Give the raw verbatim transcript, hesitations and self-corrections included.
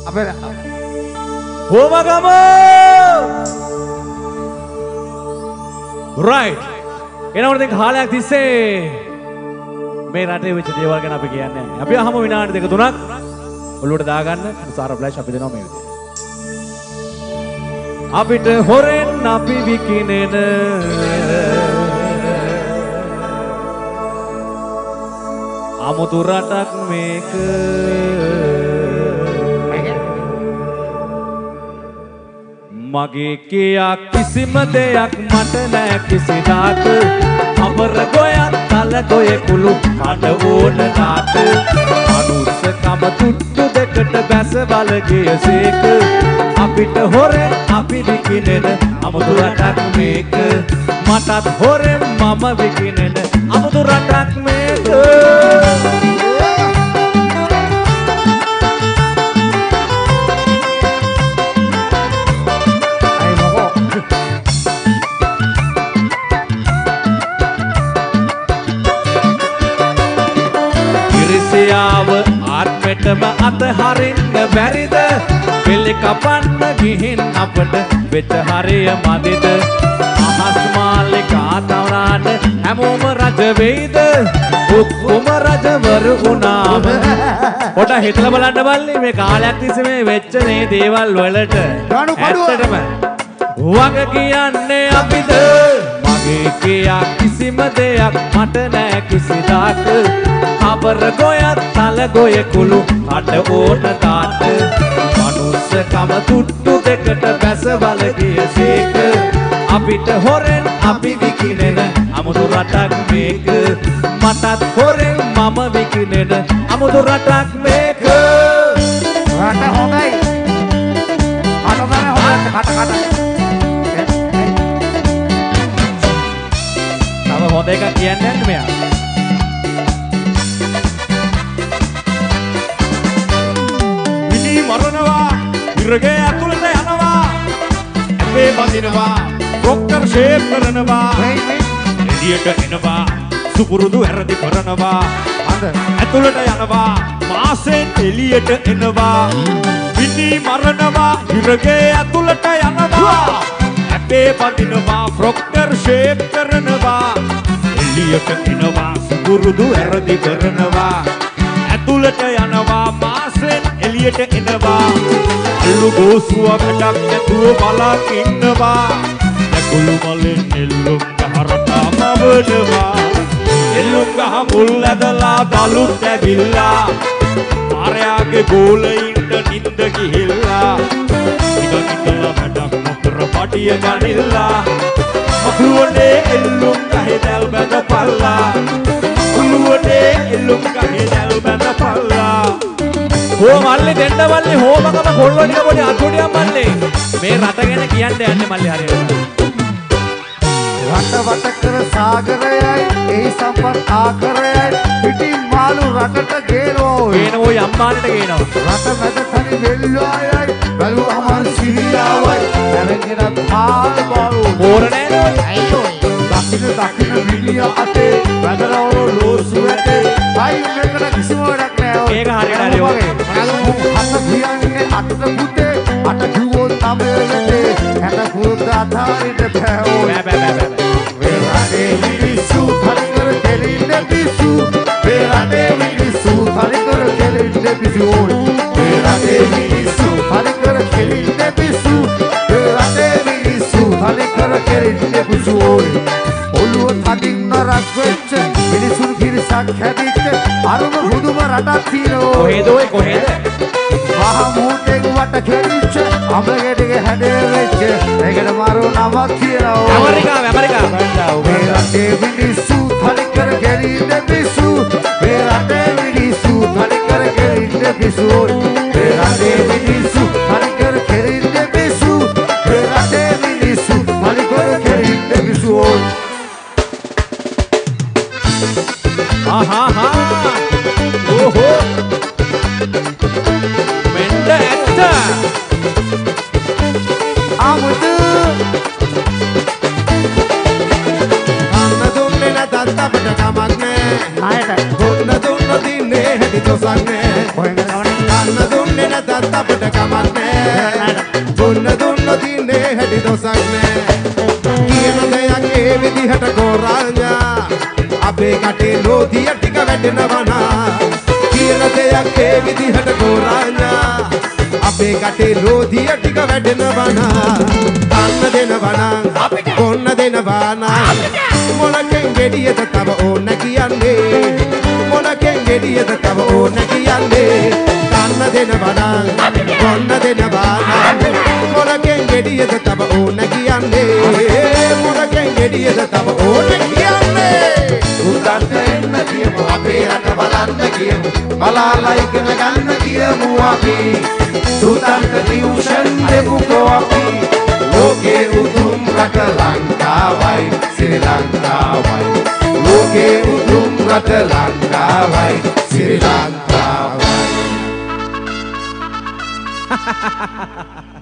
අපේ හෝමගම right එනකොට දැන් කාලයක් තිස්සේ මේ රටේ වෙච්ච දේවල් ගැන අපි කියන්නේ නැහැ. අපි අහමු විනාඩි දෙක තුනක් ඔළුවට දාගන්න සාර ෆ්ලෑෂ් අපි දෙනවා මේ විදිහට. අපිට හොරෙන් අපි විකිනෙන අමුතු රටක් මේක මගේ කියා කිසිම දෙයක් මට නෑ කිසිදාක අපර ගොයත් තල ගොය කුළු කඩ ඕන නාට මනුස්සකම තුට්ටු දෙකට බැස බල ගියසේක අපිට හොරෙන් අපි විකිනෙන අමුතු රටක් මේක මටත් හොරෙන් මම විකිනෙන අමුතු රටක් මේක ආත්මෙටම අතහරින්න බැරිද පෙළේ කපන්න ගිහින් අපට වෙත හරිය මදිද අහස් මාලිකා තවරාට හැමෝම රජ වෙයිද ඔක්කොම රජවරු වුණාම පොඩ හිතලා බලන්න බල්ලි මේ කාලයක් තිස්සේ මේ වෙච්ච මේ දේවල් වලට ඇත්තටම වග කියන්නේ අපිද මගේ කියා කිසිම දෙයක් මට නෑ කිසිදාක අපර ගොයත් තල ගොය කුළු කඩ ඕන තාට මනුස්සකම තුට්ටු දෙකට බැස බල ගියසේක අපිට හොරෙන් අපි විකිනෙන අමුතු රටක් මේක මටත් හොරෙන් මම විකිනෙන අමුතු රටක් මේක රට හොඳයි අතවර හොඳ කට කට තව හොඳ එකක් කියන්නේ නැහැ මෙයා මරනවා ඉරගේ ඇතුළට යනවා ඇපේ බඳිනවා ඩොක්ටර් ෂේප් කරනවා එළියට එනවා සුපුරුදු ඇරදි කරනවා ඇතුළට යනවා මාසෙන් එළියට එනවා විනි මරනවා ඉරගේ ඇතුළට යනවා ඇපේ බඳිනවා ඩොක්ටර් ෂේප් කරනවා එළියට එනවා සුපුරුදු ඇරදි කරනවා ඇතුළට යනවා මාසෙන් එළියට එනවා අල්ලු ගෝසුවක් වැඩක් නැතුව බලක් ඉන්නවා ඇකුළු මලෙන් එල්ලුම් ගහ රටා මවනවා එල්ලුම් ගහ මුල් ඇදලා දලුත් ඇවිල්ලා ආරයාගේ ගෝලයින්ට නින්ද ගිහිල්ලා ඉඳන් ඉඳලා වැඩක් නොකර පටිය ගනිල්ලා මකුළුවනේ එල්ලුම් ගහේ දැල් බැඳපල්ලා මකුළුවනේ එල්ලුම් ගහේ දැල් බැඳපල්ලා ඕ මල්ලි දෙන්න මල්ලි හෝමකම කොල්ලොඩිය පොඩි අතුඩියක් මල්ලි මේ රට ගැන කියන්න යන්නේ මල්ලි හරියට රට වට කර සාගරයයි ඒ සම්පත් ආකරයයි පිටින් මාළු රටට ගේනෝ ගේනෝ යම්මානට ගේනෝ රට මැද තනි වෙල්ලායයි බැලුවම සිරියාවයි දැනගෙන පාල් බාලු ඕරනේ නෝ අයියෝ දකින්න දකින්න විලිය අතේ වැදරවරු ලෝසු ඇතේ අයි මෙතන කිසිම වැඩක් නෑ ඒක හරියට හරි වගේ අත පියන්නේ අත පුතේ අත කිව්වොත් තමයි වෙන්නේ හැට කුරුද්ද අතාරින්න බෑ බෑ බෑ බෑ වේරාදේ මිනිස්සු තනිකර දෙලින්න පිස්සු වේරාදේ මිනිස්සු තනිකර දෙලින්න පිස්සු වේරාදේ මිනිස්සු තනිකර දෙලින්න පිස්සු වේරාදේ මිනිස්සු තනිකර දෙලින්න පිස්සු ඔළුව තදින් නරක් වෙච්ච මිනිසුන් පිරිසක් හැදිච්ච අරුම හුදුම රටක් තියෙනවා කොහෙද ඔය කොහෙද මහ මූටෙන් වට කෙලිච්ච අඹගෙඩිගේ හැඩේ වෙච්ච ඒකට මාරු නමක් කියනවා ඇමරිකාව ඇමරිකාව මේ රටේ මිනිස්සු තනිකර ගෙලින්න පිස්සු මේ රටේ මිනිස්සු තනිකර ගෙලින්න පිස්සු මේ රටේ මිනිස්සු තනිකර ගෙලින්න පිස්සු මේ රටේ මිනිස්සු තනිකර ගෙලින්න පිස්සු ආහා හා ඕහෝ මෙන්න ඇත්ත ආමුදු අන්න දුන්නේ නැතත් අපිට කමක් නෑ ණයට දුන්න දුන්න දින්නේ හැටි තොසක් නෑ කොහෙන්ද අන්න දුන්නේ නැතත් අපට කමක් නෑ දුන්න දුන්න දින්නේ හැටි දොසක් නෑ කියන දෙයක් ඒ විදිහට ගෝරාඤ්ඤා අපේ කටේ ලෝදිය ටික වැටෙනවා නා කියන දෙයක් ඒ විදිහට ගෝරාඤ්ඤා අපේ කටේ ලෝදිය ටික වැටෙනවා නා අන්න දෙනවා නම් කොන්න දෙනවා නම් මොනකෙන් ගෙඩියද තව ඕන කියන්නේ මොනකෙන් ගෙඩියද තව ඕන කියන්නේ අන්න දෙනවා නම් කොන්න දෙනවා නම් මොනකෙන් ගෙඩියද තව ඕන කියන්නේ මොනකෙන් ගෙඩියද තව ඕන කියන්නේ උත්තන්ට එන්න කියමු අපේ රට බලන්න කියමු බලාලා ඉගෙන ගන්න කියමු අපි උත්තන්ට ටියුෂන් දෙමුකෝ අපි ලෝකේ උතුම් රට ලංකාවයි ශ්‍රී ලංකාවයි ලෝකේ උතුම් රට ලංකාවයි ශ්‍රී ලංකාවයි